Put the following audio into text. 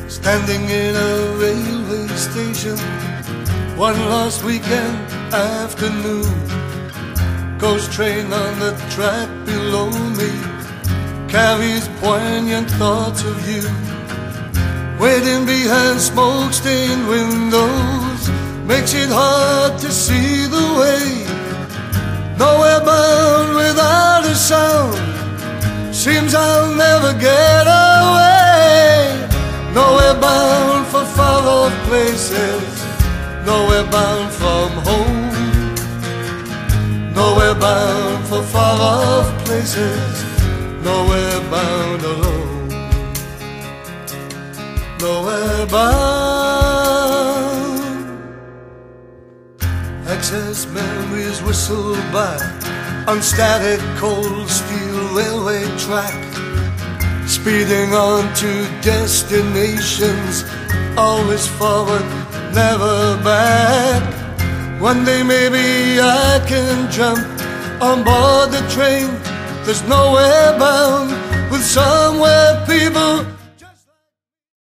standing in a railway station one last weekend afternoon. Ghost train on the track below me carries poignant thoughts of you. Waiting behind smoke-stained windows makes it hard to see the way. Nowhere bound without a sound, seems I'll never get away. Nowhere bound for far-off places, nowhere bound from home. Nowhere bound for far-off places, nowhere bound alone. Nowhere bound. Excess memories whistle by on static cold steel railway track, speeding on to destinations, always forward, never back. One day maybe I can jump on board the train. There's nowhere bound with somewhere people